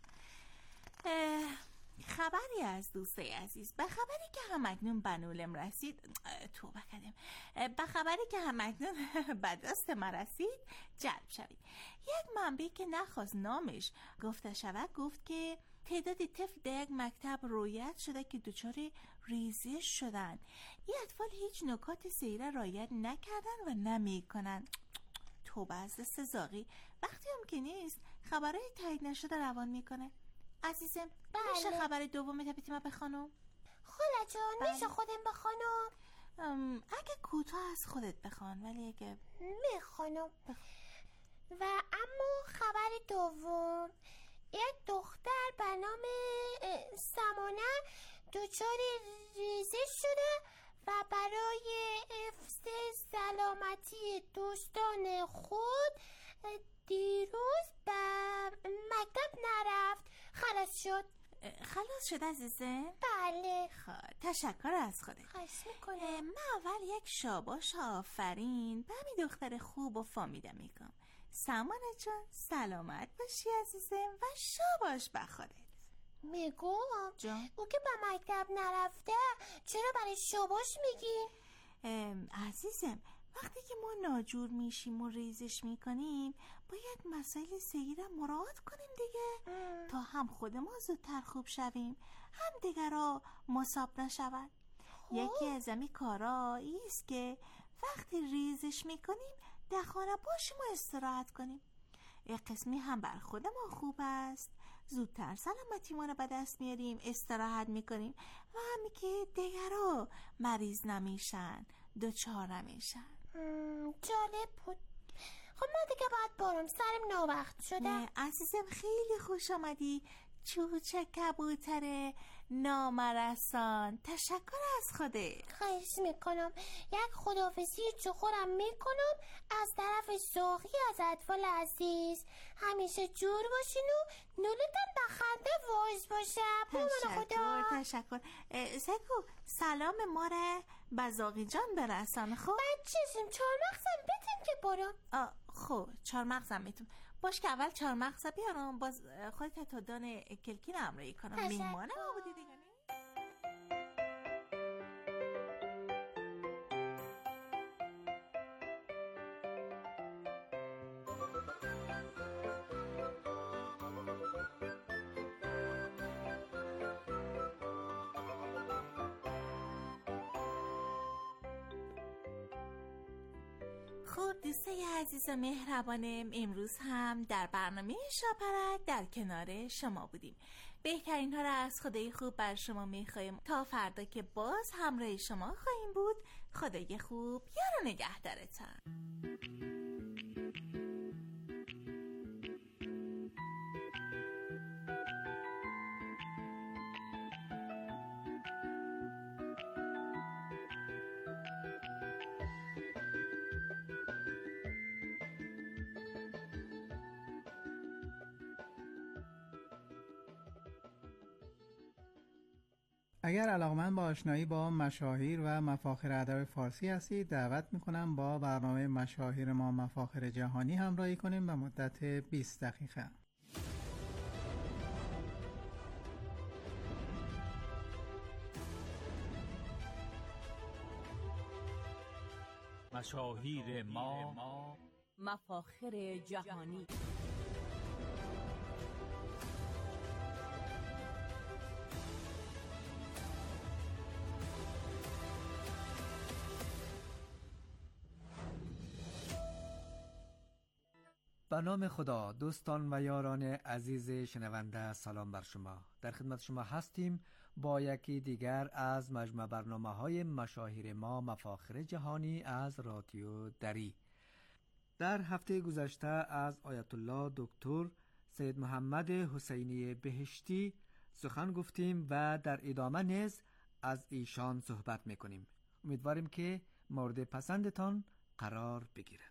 خبری از دوستای عزیز. به خبری که همکنون به نولم رسید توبه کردم به خبری که همکنون به دست ما رسید جلب شوید. یک منبع که نخواست نامش گفته شود گفت که تعدادی طفل در یک مکتب رویت شده که دچار ریزش شدن. این اطفال هیچ نکات سیره رعایت نکردن و نمیکنن. توبه از دست زاغی. وقتی هم که نیست خبرهای تایید نشده روان میکنه. عزیزم بله. میشه خبر دوم تبیتی ما بخوانم؟ خاله جان بله. میشه خودم بخوانم؟ اگه کوتاه از خودت بخوان ولی اگه میخوانم. و اما خبر دوم، یک دختر به نام سمانه دچار ریزش شده و برای حفظ سلامتی دوستان خود دیروز به مکتب نرفت. خلاص شد. خلاص شد عزیزه؟ بله. خب تشکر از خودت. خواهش میکنم. من اول یک شاباش آفرین به همین دختر خوب و فامیده میگم. سمانه جان سلامت باشی عزیزم و شاباش به خودت. میگم او که به مکتب نرفته چرا برای شاباش میگی؟ عزیزم وقتی که ما ناجور میشیم و ریزش میکنیم باید مسائل صحیح مراعات کنیم دیگه ام. تا هم خود ما زودتر خوب شویم هم دیگرها مصاب نشود. یکی از امی کارا ایست که وقتی ریزش میکنیم در خانه باشیم و استراحت کنیم. یک قسمی هم بر خود ما خوب است، زودتر سلامتی ما رو به دست میاریم، استراحت میکنیم و همی که دیگرها مریض نمیشن، دچار نمیشن. جالب بود. خب ما دیگه باید برم، سرم ناوقت شده. نه عزیزم خیلی خوش آمدی چوچه کبوتر نامرسان. تشکر از خوده. خواهش میکنم. یک خداحافظی چخورم میکنم از طرف زاغی از اطفال عزیز. همیشه جور باشین و نولتن به خنده واز باشه. تشکر تشکر. سکو سلام ما را به زاغی جان برسان. خب من چیزیم چهار مغزم بدیم که برم. خب چهار مغزم میتونم باش که اول چهار مغزه بیارم باز خودت تا دان کلکی رو امرایی کنم. میمانه ما بودی دیگه. خب دوستای عزیز و مهربانم امروز هم در برنامه شاپرک در کنار شما بودیم. بهترین ها را از خدای خوب بر شما میخوایم تا فردا که باز همراه شما خواهیم بود. خدای خوب یار و نگهدارتان. اگر علاقمند با آشنایی با مشاهیر و مفاخر ادب فارسی هستید دعوت میکنم با برنامه مشاهیر ما مفاخر جهانی همراهی کنیم به مدت بیست دقیقه. مشاهیر ما مفاخر جهانی. به نام خدا. دوستان و یاران عزیز شنونده، سلام بر شما. در خدمت شما هستیم با یکی دیگر از مجموعه برنامه های مشاهیر ما مفاخر جهانی از رادیو دری. در هفته گذشته از آیت الله دکتر سید محمد حسینی بهشتی سخن گفتیم و در ادامه نیز از ایشان صحبت میکنیم. امیدواریم که مورد پسندتان قرار بگیرد.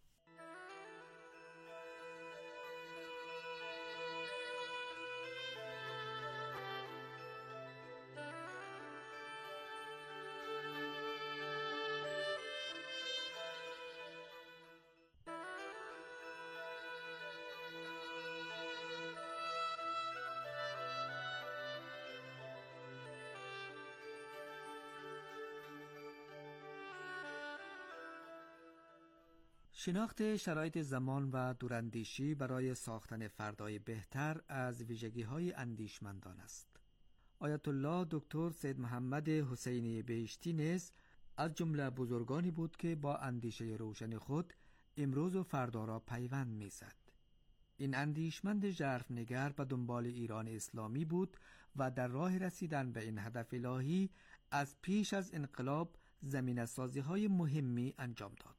شناخت شرایط زمان و دوراندیشی برای ساختن فردای بهتر از ویژگی‌های اندیشمندان است. آیت الله دکتر سید محمد حسینی بهشتی نیز از جمله بزرگانی بود که با اندیشه روشن خود امروز و فردا را پیوند می‌زد. این اندیشمند ژرفنگر به دنبال ایران اسلامی بود و در راه رسیدن به این هدف الهی از پیش از انقلاب زمینه‌سازی‌های مهمی انجام داد.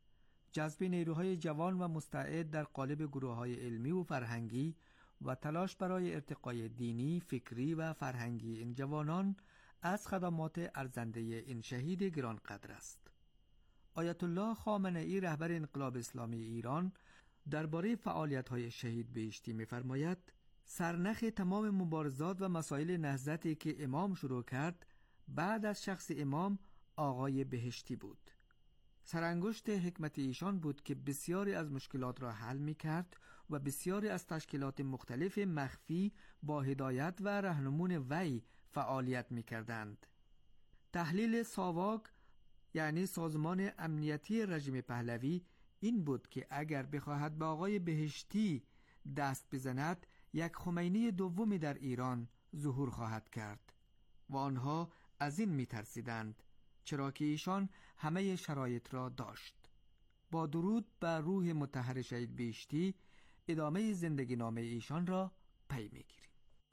جذب نیروهای جوان و مستعد در قالب گروه‌های علمی و فرهنگی و تلاش برای ارتقای دینی، فکری و فرهنگی این جوانان از خدمات ارزنده این شهید گرانقدر است. آیت الله خامنه‌ای رهبر انقلاب اسلامی ایران درباره فعالیت‌های شهید بهشتی می‌فرماید: سرنخ تمام مبارزات و مسائل نهضتی که امام شروع کرد بعد از شخص امام آقای بهشتی بود. سرانگشت حکمت ایشان بود که بسیاری از مشکلات را حل می کرد و بسیاری از تشکیلات مختلف مخفی با هدایت و راهنمون وی فعالیت می کردند. تحلیل ساواک یعنی سازمان امنیتی رژیم پهلوی این بود که اگر بخواهد به آقای بهشتی دست بزند یک خمینی دومی در ایران ظهور خواهد کرد و آنها از این می ترسیدند، چرا که ایشان همه شرایط را داشت. با درود بر روح مطهر شهید بهشتی ادامه زندگی نامه ایشان را پی می‌گیریم.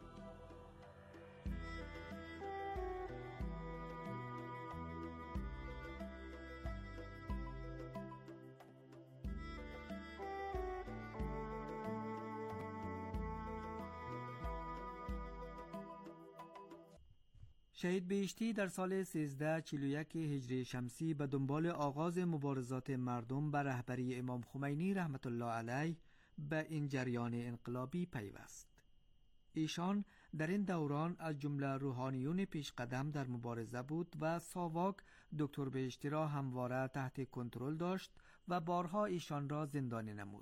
شهید بهشتی در سال سیزده و چهل و یک هجری شمسی به دنبال آغاز مبارزات مردم به رهبری امام خمینی رحمت الله علیه به این جریان انقلابی پیوست. ایشان در این دوران از جمله روحانیون پیش قدم در مبارزه بود و ساواک دکتر بهشتی را همواره تحت کنترل داشت و بارها ایشان را زندانی نمود.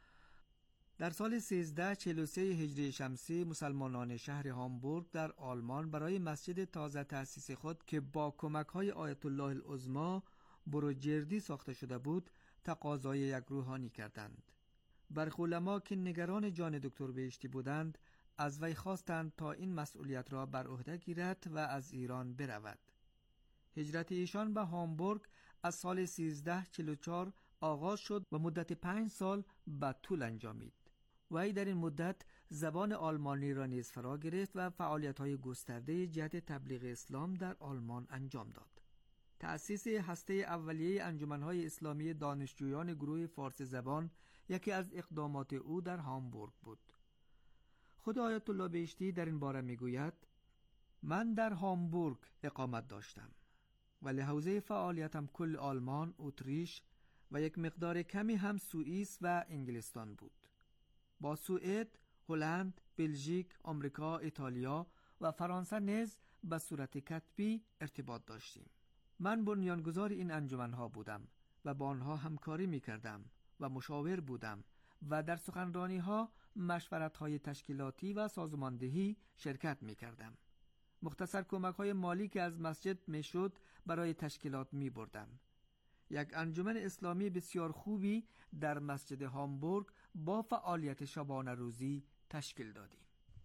در سال سیزده و چهل و سه هجری شمسی مسلمانان شهر هامبورگ در آلمان برای مسجد تازه تأسیس خود که با کمک‌های آیت الله العظمی بروجردی ساخته شده بود تقاضای یک روحانی کردند. برخی علما که نگران جان دکتر بهشتی بودند از وی خواستند تا این مسئولیت را بر عهده گیرد و از ایران برود. هجرت ایشان به هامبورگ از سال سیزده و چهل و چهار آغاز شد و مدت پنج سال به طول انجامید. وی در این مدت زبان آلمانی را نیز فرا گرفت و فعالیت‌های گسترده جهت تبلیغ اسلام در آلمان انجام داد. تأسیس هسته اولیه انجمن‌های اسلامی دانشجویان گروه فارسی زبان یکی از اقدامات او در هامبورگ بود. خود آیت الله بهشتی در این باره میگوید: من در هامبورگ اقامت داشتم و لحوزه فعالیتم کل آلمان، اتریش و یک مقدار کمی هم سوئیس و انگلستان بود. با سوئد، هلند، بلژیک، آمریکا، ایتالیا و فرانسه نیز به صورت کتبی ارتباط داشتیم. من بنیانگذار این انجمن‌ها بودم و با آنها همکاری می‌کردم و مشاور بودم و در سخنرانی‌ها، مشورت‌های تشکیلاتی و سازماندهی شرکت می‌کردم. مختصر کمک‌های مالی که از مسجد می‌شد برای تشکیلات می‌بردم. یک انجمن اسلامی بسیار خوبی در مسجد هامبورگ با فعالیت شبانه روزی تشکیل دادیم.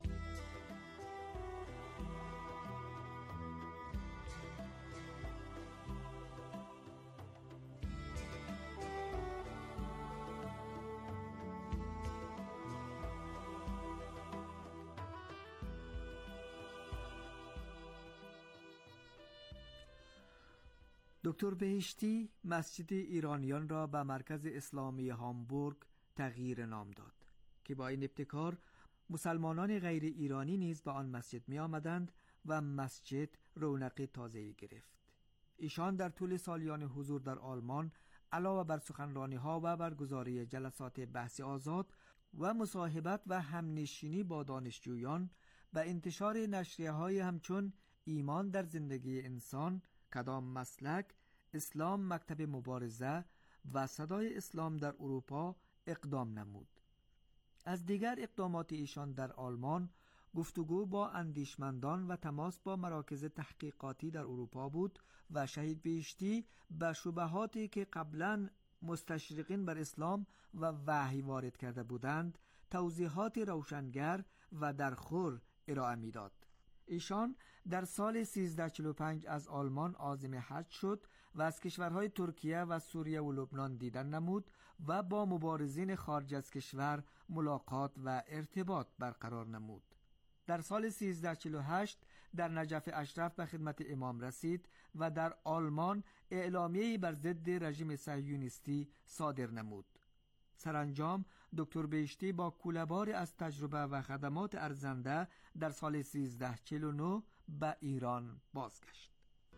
دکتر بهشتی مسجد ایرانیان را به مرکز اسلامی هامبورگ تغییر نام داد که با این ابتکار مسلمانان غیر ایرانی نیز به آن مسجد می آمدند و مسجد رونق تازه‌ای گرفت. ایشان در طول سالیان حضور در آلمان علاوه بر سخنرانی ها و برگزاری جلسات بحث آزاد و مصاحبت و همنشینی با دانشجویان به انتشار نشریه های همچون ایمان در زندگی انسان، کدام مسلک، اسلام مکتب مبارزه و صدای اسلام در اروپا اقدام نمود. از دیگر اقدامات ایشان در آلمان گفتگو با اندیشمندان و تماس با مراکز تحقیقاتی در اروپا بود و شهید بهشتی به شبهاتی که قبلا مستشرقین بر اسلام و وحی وارد کرده بودند توضیحات روشنگر و درخور ارائه می‌داد. ایشان در سال سیزده چهل و پنج از آلمان عازم حج شد و از کشورهای ترکیه و سوریه و لبنان دیدن نمود و با مبارزین خارج از کشور ملاقات و ارتباط برقرار نمود. در سال سیزده چهل و هشت در نجف اشرف به خدمت امام رسید و در آلمان اعلامیه‌ای بر ضد رژیم صهیونیستی صادر نمود. سرانجام دکتر بهشتی با کوله‌باری از تجربه و خدمات ارزنده در سال سیزده چهل و نه به ایران بازگشت.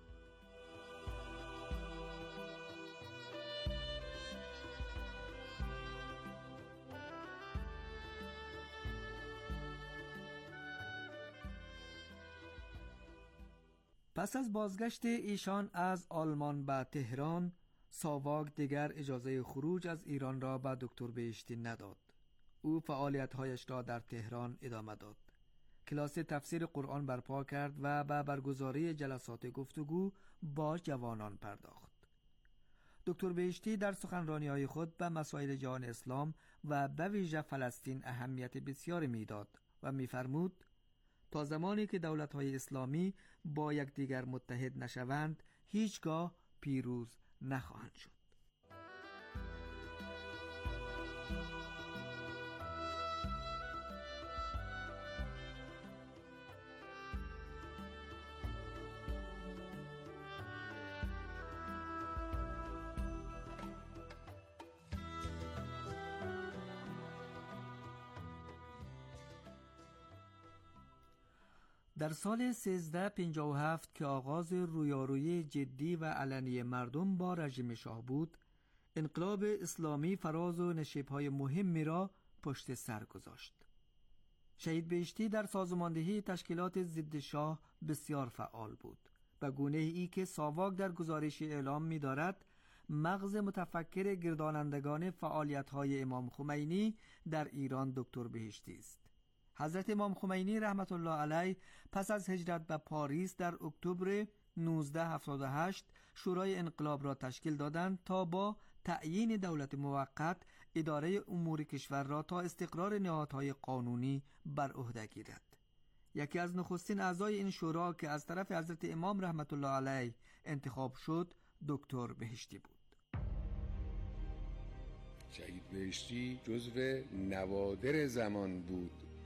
پس از بازگشت ایشان از آلمان به تهران، ساواک دیگر اجازه خروج از ایران را به دکتر بهشتی نداد. او فعالیت‌هایش را در تهران ادامه داد. کلاس تفسیر قرآن برپا کرد و به برگزاری جلسات گفتگو با جوانان پرداخت. دکتر بهشتی در سخنرانی‌های خود به مسائل جهان اسلام و به ویژه فلسطین اهمیت بسیاری می‌داد و می‌فرمود تا زمانی که دولت‌های اسلامی با یکدیگر متحد نشوند هیچگاه پیروز نخواهند شد. در سال سیزده پنجاه و هفت که آغاز رویارویی جدی و علنی مردم با رژیم شاه بود، انقلاب اسلامی فراز و نشیب‌های مهمی را پشت سر گذاشت. شهید بهشتی در سازماندهی تشکیلات ضد شاه بسیار فعال بود، به گونه‌ای که ساواک در گزارشی اعلام می‌دارد مغز متفکر گردانندگان فعالیت‌های امام خمینی در ایران دکتر بهشتی است. حضرت امام خمینی رحمت الله علیه پس از هجرت به پاریس در اکتبر نوزده هفتاد و هشت شورای انقلاب را تشکیل دادند تا با تعیین دولت موقت اداره امور کشور را تا استقرار نهادهای قانونی بر عهده گیرد. یکی از نخستین اعضای این شورا که از طرف حضرت امام رحمت الله علیه انتخاب شد دکتر بهشتی بود. شهید بهشتی جزو نوادر زمان بود.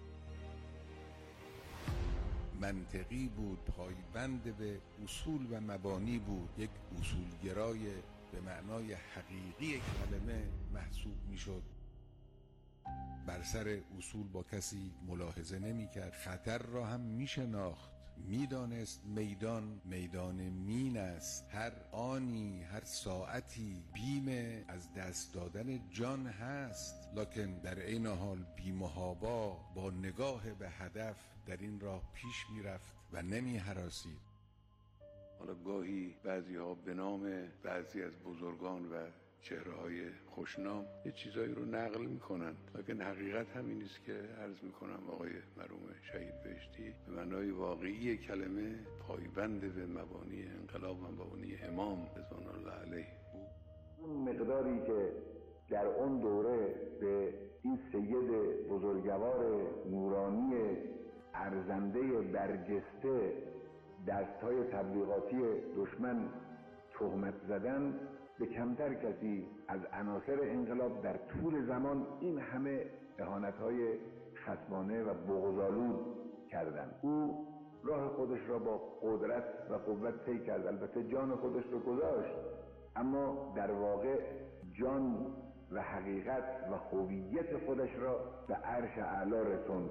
منطقی بود، پایبند به اصول و مبانی بود، یک اصولگرای به معنای حقیقی کلمه محسوب می شد. بر سر اصول با کسی ملاحظه نمی کرد، خطر را هم می شناخت، می دانست میدان میدان مین است، هر آنی هر ساعتی بیم از دست دادن جان هست، لکن در عین حال بی‌محابا با نگاه به هدف در این راه پیش می رفت و نمی هراسید. حالا گاهی بعضی ها به نام بعضی از بزرگان و چهره‌های خوشنام یه چیزایی رو نقل میکنن، لیکن حقیقت همین است که عرض میکنم آقای مرحوم شهید بهشتی به معنای واقعی کلمه پایبند به مبانی انقلاب و مبانی امام رضوان الله علیه بود. اون مقداری که در اون دوره به این سید بزرگوار نورانی ارزنده برجسته دستهای تبلیغاتی دشمن تهمت زدن، به کمتر کسی از عناصر انقلاب در طول زمان این همه اهانت‌های خصمانه و بغض‌آلود کردند. او راه خودش را با قدرت و قوت طی کرد، البته جان خودش رو گذاشت، اما در واقع جان و حقیقت و هویت خودش را به عرش اعلا رسوند.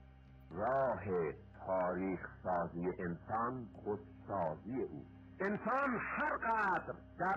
راه تاریخ سازی انسان خودسازی او. انسان هر قدر در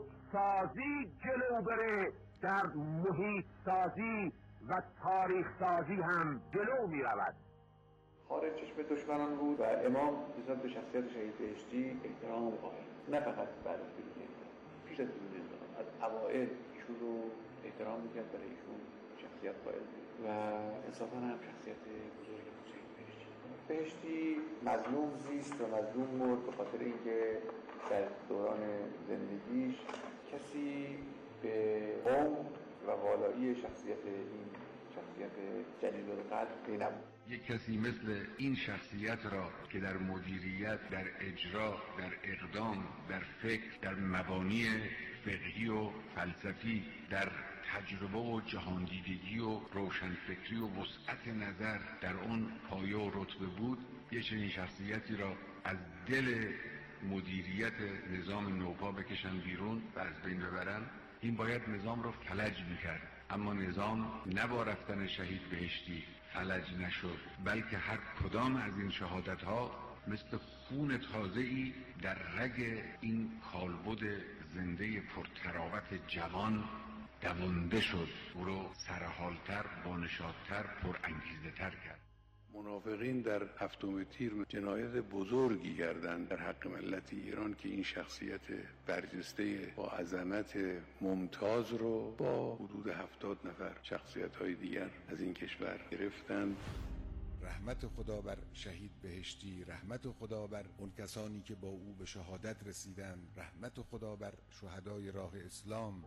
خودسازی جلو بره، در محیط سازی و تاریخ سازی هم جلو می رود. خارج چشم دشمنان بود و امام نسبت به شخصیت شهید بهشتی احترام قائل، نه فقط بعد از پیروزی انقلاب، پیش از پیروزی انقلاب از اوائل ایشون رو احترام میکرد، برای ایشون شخصیت قائل بود و انصافا هم شخصیت بزرگی بود شهید بهشتی. بهشتی مظلوم زیست و مظلوم مرد به خاطر اینکه در دوران زندگیش کسی به عمق و والایی شخصیت این شخصیت جلیل القدر پی نبود. یک کسی مثل این شخصیت را که در مدیریت، در اجرا، در اقدام، در فکر، در مبانی فقهی و فلسفی، در تجربه و جهاندیدگی و روشنفکری و وسعت نظر در اون پایه و رتبه بود، یه چنین شخصیتی را از دل مدیریت نظام نوپا بکشن بیرون و از بین ببرن، این باید نظام را فلج میکرد. اما نظام نه با رفتن شهید بهشتی فلج نشد، بلکه هر کدام از این شهادت ها مثل خون تازه‌ای در رگ این کالبد زنده پرتراوت جوان دوانده شد، او رو سرحالتر، بانشادتر، پرانگیزه‌تر کرد. منافقین در هفتم تیر جنایت بزرگی کردند در حق ملت ایران که این شخصیت برجسته با عظمت ممتاز رو با حدود هفتاد نفر شخصیت‌های دیگر از این کشور گرفتند. رحمت خدا بر شهید بهشتی، رحمت خدا بر اون کسانی که با او به شهادت رسیدند، رحمت خدا بر شهدای راه اسلام.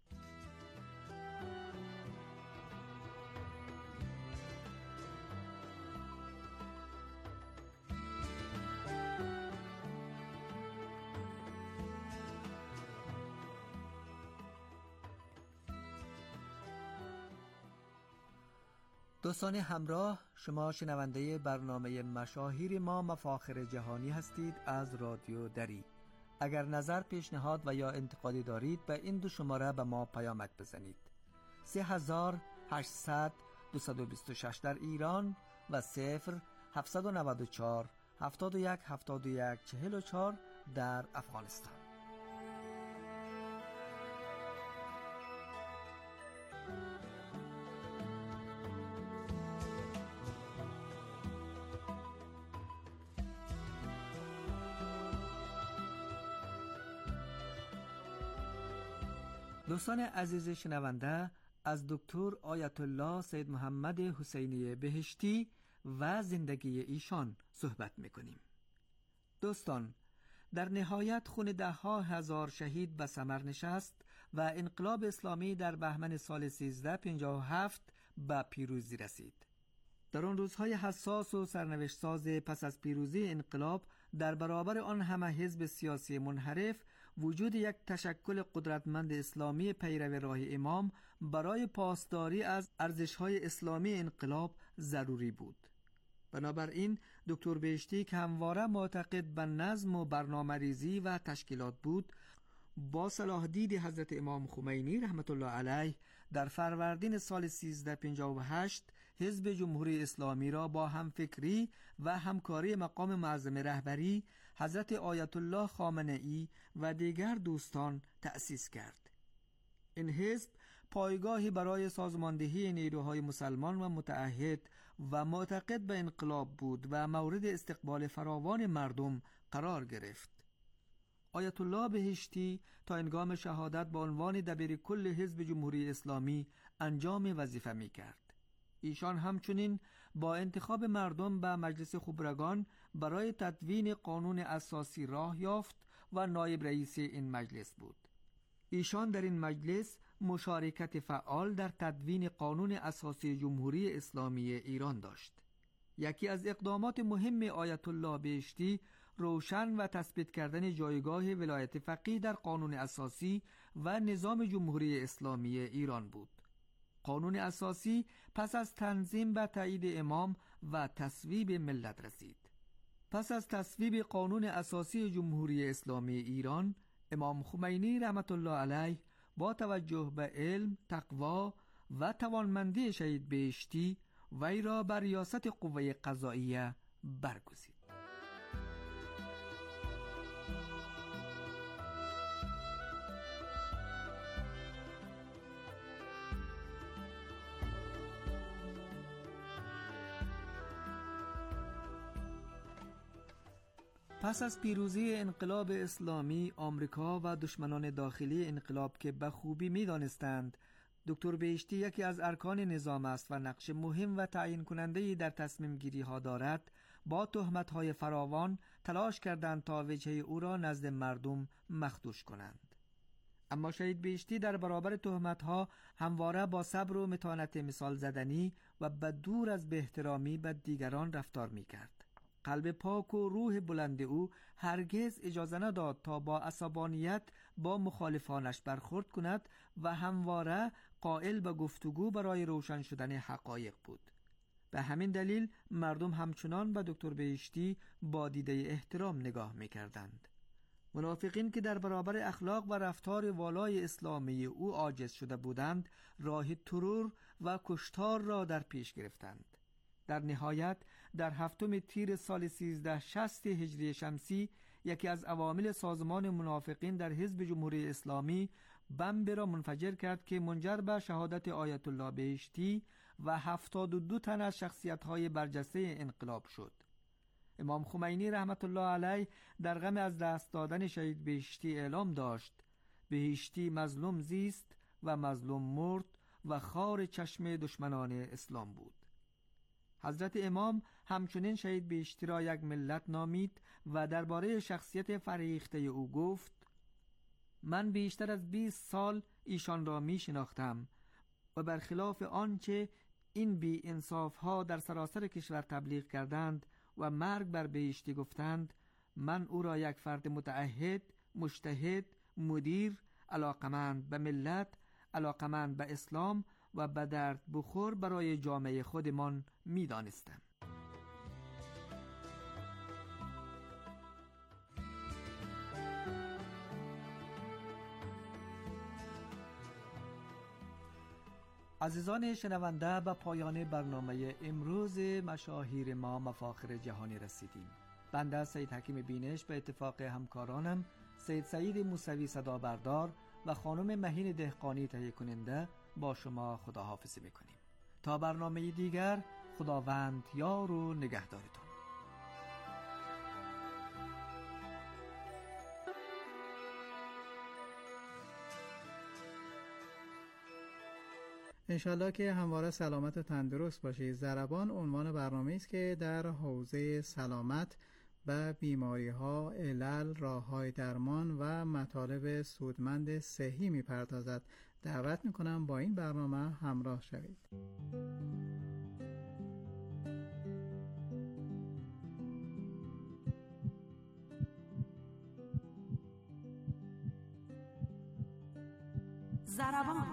دوستان همراه، شما شنونده برنامه مشاهیر ما مفاخر جهانی هستید از رادیو دری. اگر نظر، پیشنهاد و یا انتقادی دارید به این دو شماره به ما پیامک بزنید: سه هزار هشتصد دویست و بیست و شش در ایران و صفر هفتصد و نود و چهار هفتاد و یک هفتاد و یک چهل و چهار در افغانستان. دوستان عزیز شنونده، از دکتر آیت الله سید محمد حسینی بهشتی و زندگی ایشان صحبت میکنیم. دوستان، در نهایت خون ده ها هزار شهید به ثمر نشست و انقلاب اسلامی در بهمن سال سیزده پنجاه و هفت به پیروزی رسید. در آن روزهای حساس و سرنوشت ساز پس از پیروزی انقلاب، در برابر آن همه حزب سیاسی منحرف، وجود یک تشکل قدرتمند اسلامی پیرو راه امام برای پاسداری از ارزش‌های اسلامی انقلاب ضروری بود. بنابراین دکتر بهشتی که همواره معتقد به نظم و برنامه‌ریزی و تشکیلات بود، با صلاح دید حضرت امام خمینی رحمت الله علیه در فروردین سال سیزده پنجاه و هشت حزب جمهوری اسلامی را با همفکری و همکاری مقام معظم رهبری حضرت آیت الله خامنه‌ای و دیگر دوستان تأسیس کرد. این حزب پایگاهی برای سازماندهی نیروهای مسلمان و متعهد و معتقد به انقلاب بود و مورد استقبال فراوان مردم قرار گرفت. آیت الله بهشتی تا هنگام شهادت به عنوان دبیر کل حزب جمهوری اسلامی انجام وظیفه می کرد. ایشان همچنین با انتخاب مردم به مجلس خبرگان برای تدوین قانون اساسی راه یافت و نایب رئیس این مجلس بود. ایشان در این مجلس مشارکت فعال در تدوین قانون اساسی جمهوری اسلامی ایران داشت. یکی از اقدامات مهم آیت الله بهشتی روشن و تثبیت کردن جایگاه ولایت فقیه در قانون اساسی و نظام جمهوری اسلامی ایران بود. قانون اساسی پس از تنظیم و تایید امام و تصویب ملت رسید. پس از تصویب قانون اساسی جمهوری اسلامی ایران، امام خمینی رحمت الله علیه با توجه به علم، تقوا و توانمندی شهید بهشتی وی را بر ریاست قوه قضاییه برگزید. پس از پیروزی انقلاب اسلامی، آمریکا و دشمنان داخلی انقلاب که به خوبی می دانستند دکتر بهشتی یکی از ارکان نظام است و نقش مهم و تعیین کننده‌ای در تصمیم گیری ها دارد، با تهمت های فراوان تلاش کردند تا وجهه او را نزد مردم مخدوش کنند. اما شهید بهشتی در برابر تهمت ها همواره با صبر و متانت مثال زدنی و به دور از بهترامی به دیگران رفتار می کرد. قلب پاک و روح بلند او هرگز اجازه نداد تا با عصبانیت با مخالفانش برخورد کند و همواره قائل به گفتگو برای روشن شدن حقایق بود. به همین دلیل مردم همچنان به دکتر بهشتی با دیده احترام نگاه می‌کردند. منافقین که در برابر اخلاق و رفتار والای اسلامی او عاجز شده بودند، راه ترور و کشتار را در پیش گرفتند. در نهایت در هفتم تیر سال سیزده شصت هجری شمسی یکی از عوامل سازمان منافقین در حزب جمهوری اسلامی بمب را منفجر کرد که منجر به شهادت آیت الله بهشتی و هفتاد و دو تن از شخصیت‌های برجسته انقلاب شد. امام خمینی رحمت الله علیه در غم از دست دادن شهید بهشتی اعلام داشت: بهشتی مظلوم زیست و مظلوم مرد و خار چشم دشمنان اسلام بود. حضرت امام همچنین شهید بهشتی را یک ملت نامید و درباره شخصیت فریخته او گفت: من بیشتر از بیست سال ایشان را می شناختم و برخلاف آنچه این بی انصاف ها در سراسر کشور تبلیغ کردند و مرگ بر بهشتی گفتند، من او را یک فرد متعهد، مجتهد، مدیر، علاقمند به ملت، علاقمند به اسلام و به درد بخور برای جامعه خودمان می دانستم. عزیزان شنونده، به پایان برنامه امروز مشاهیر ما مفاخر جهانی رسیدیم. بنده سید حکیم بینش به اتفاق همکارانم سید سعید موسوی صدا بردار و خانم مهین دهقانی تهیه کننده با شما خداحافظی میکنیم. تا برنامه دیگر، خداوند یار و نگهدارتون. انشالله که همواره سلامت و تندرست باشید. ضربان عنوان برنامه است که در حوزه سلامت و بیماری ها، علل، راه های درمان و مطالب سودمند صحی می پردازد. دعوت می کنم با این برنامه همراه شوید. ضربان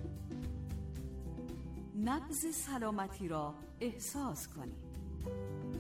نبض سلامتی را احساس کنید.